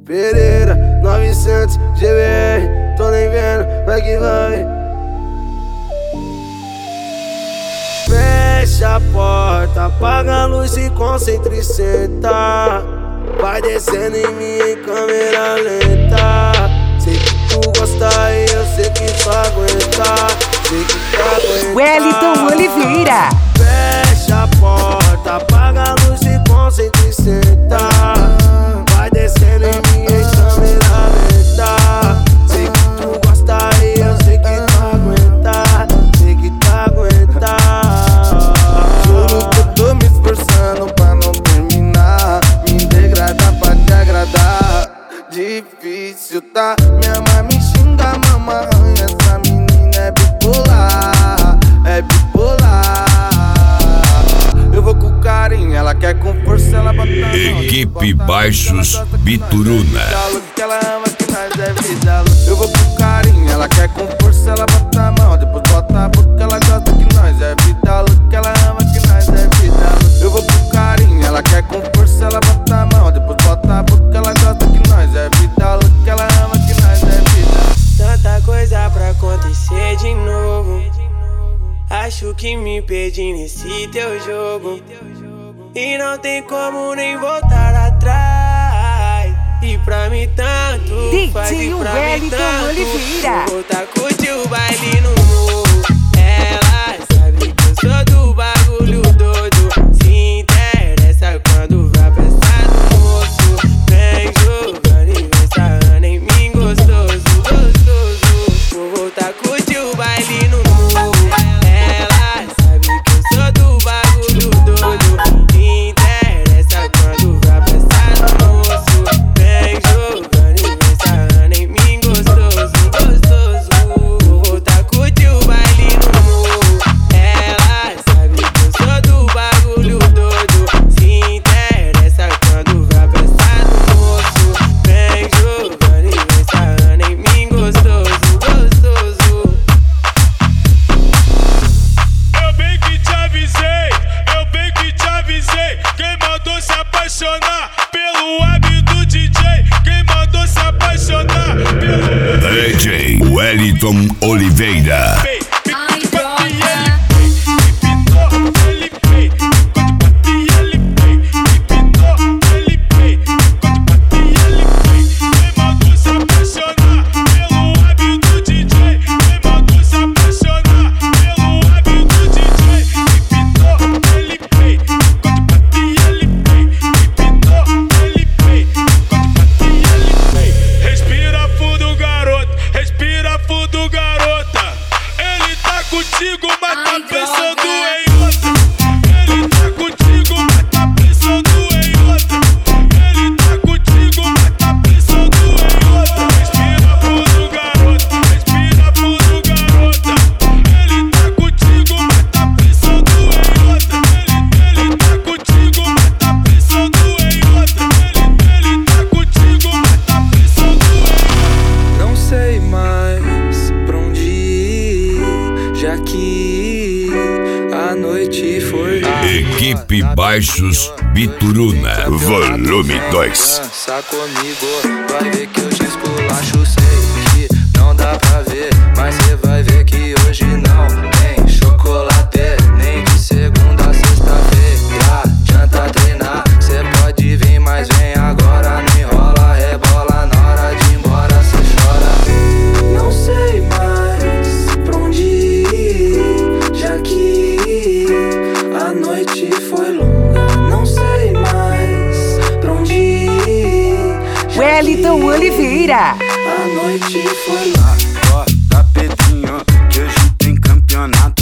Pereira, 900 GBR, tô nem vendo, vai que vai. Fecha a porta, apaga a luz e concentra e senta. Vai descendo em mim em câmera lenta. Sei que tu gosta e eu sei que tu aguenta. Sei que tu aguenta. Wellington Oliveira. Fecha a porta, apaga a luz e concentra e senta. Vai descendo em mim em câmera lenta. Sei que tu gosta e eu sei que tu aguenta. Sei que tu aguenta. Juro que eu tô me esforçando pra não terminar. Me degradar pra te agradar. Difícil, tá? Minha mãe me xinga, mamãe. Essa menina é bipolar. É bipolar. Eu vou com carinho, ela quer com força, ela bota a mão. Equipe Baixos Bituruna. Que ela ama que nós é vida. Eu vou com carinho, ela quer com força, ela bota a mão. Depois bota a boca, ela gosta que nós é vida. Que ela ama que nós é vida. Eu vou com carinho, ela quer com força, ela bota a mão. Depois bota a boca, ela gosta que nós é vida. Que ela ama que nós é vida. Tanta coisa pra acontecer de novo. Acho que me perdi nesse teu jogo. E não tem como nem voltar atrás. E pra mim tanto faz, e pra mim tanto vou voltar a curtir o baile no morro. Ela sabe que eu sou do bagulho doido. Se interessa quando vai pensar no moço. Vem jogando e vem sarrando em mim gostoso, gostoso. Vou voltar a curtir o baile no morro. Ela sabe que eu sou do bagulho doido. Se interessa quando vai pensar no moço. Vem jogando e vem sarrando em mim gostoso, gostoso. Vou voltar a curtir o baile no morro. Ela sabe que eu sou do bagulho doido. Se interessa quando vai pensar no moço. Vem jogando e vem sarrando em mim gostoso, gostoso. Eu bem que te avisei, eu bem que te avisei. Quem mandou se apaixonar pelo hábito DJ? Quem mandou se apaixonar pelo DJ Wellington Oliveira. Respira fundo, garoto, respira fundo, garota. Ele tá contigo, mas tá pensando em outra. Ele tá contigo, mas tá pensando em outra. Ele tá contigo, mas tá pensando em outra. Respira fundo, garota, respira fundo, garota. Ele tá contigo, mas tá pensando em outra. Ele tá contigo, mas tá pensando em outra. Ele tá contigo, mas tá pensando em outra. Não sei mais pra onde ir, já que a noite foi. Equipe Baixos Bituruna. Volume 2. Dança comigo, vai ver que eu te esculacho. Sei que não dá pra ver, mas cê vai ver que hoje não tem chocolate. Nem de segunda a sexta-feira, adianta treinar. Cê pode vir, mas vem agora. Não enrola, rebola, na hora de ir embora cê chora. Não sei mais pra onde ir, já que a noite foi longa. Não sei mais pra onde ir, Wellington Oliveira. a noite foi Acorda, Pedrinho, que hoje tem campeonato.